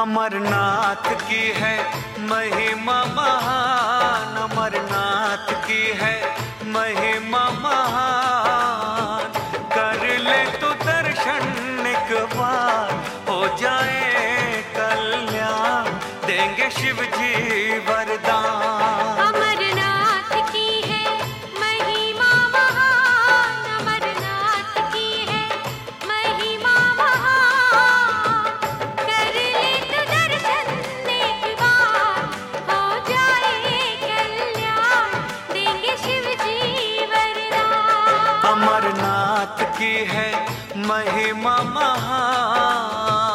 अमरनाथ की है महिमा महान, अमरनाथ की है महिमा महान। कर ले तो दर्शन एक बार, हो जाए कल्याण, देंगे शिव जी वरदान। अमरनाथ की है महिमा महान, अमरनाथ की है महिमा महान। कर ले तो दर्शन एक बार, हो जाए कल्याण, देंगे शिव जी वरदान। अमरनाथ की है महिमा महान।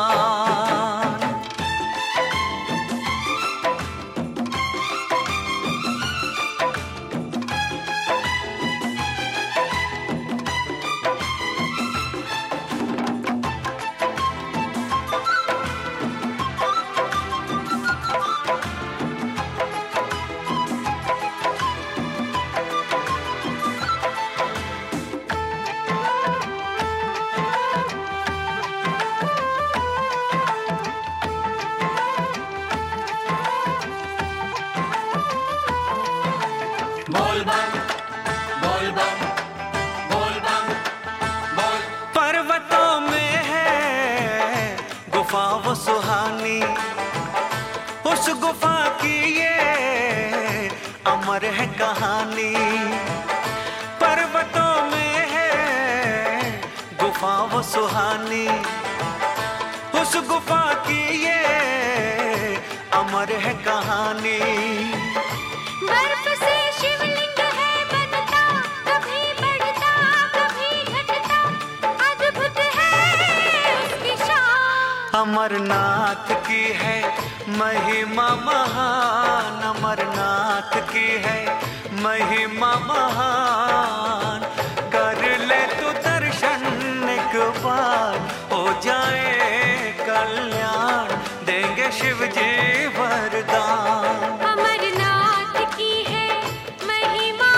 बोल बम बोल बम बोल बम बोल। पर्वतों में है गुफा वो सुहानी, उस गुफा की ये अमर है कहानी। पर्वतों में है गुफा वो सुहानी, उस गुफा की ये अमर है कहानी। बर्फ से शिवलिंग है बनता, कभी बढ़ता कभी घटता, अद्भुत है उसकी शान। अमरनाथ की है महिमा महान, अमरनाथ की है महिमा महान। कर ले तो दर्शन एक बार, हो जाए कल्याण, देंगे शिव जी वरदान। अमरनाथ की है महिमा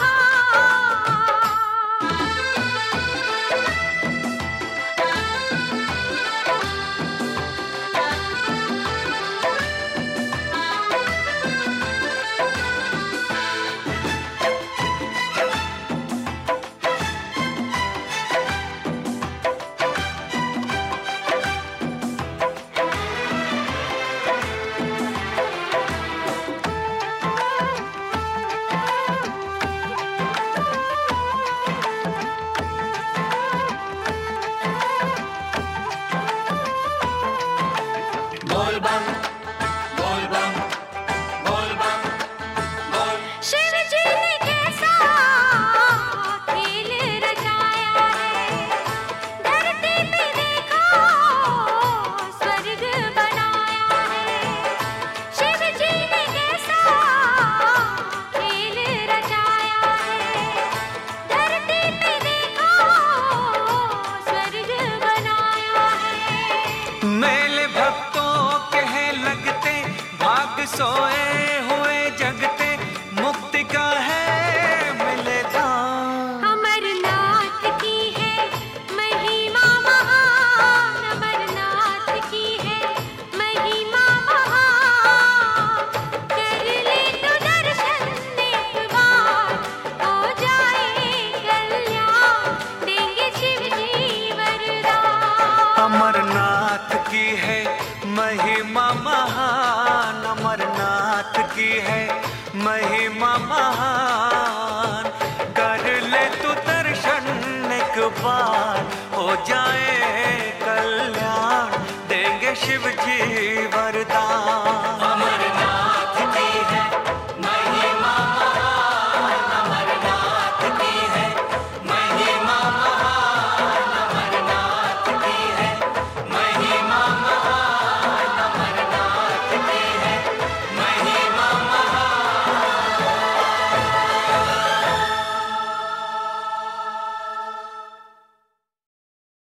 बोल बम बोल बम बोल बम बोल। शिव जी ने कैसा खेल रचाया है, धरती पे देखो स्वर्ग बनाया है। शिव जी ने कैसा खेल रचाया है, धरती पे देखो स्वर्ग बनाया है। मेले भक्तों के हैं लगते, भाग सोए हुए जगते, मुक्ति का है मिले दान। अमरनाथ की है महिमा महान, अमरनाथ की है महिमा महान। कर ले तो दर्शन एक बार, हो जाए कल्याण, देंगे शिव जी वरदान। अमरनाथ की है महिमा महान, अमरनाथ की है महिमा महान। कर ले तो दर्शन एक बार, हो जाए कल्याण, देंगे शिव जी वरदान।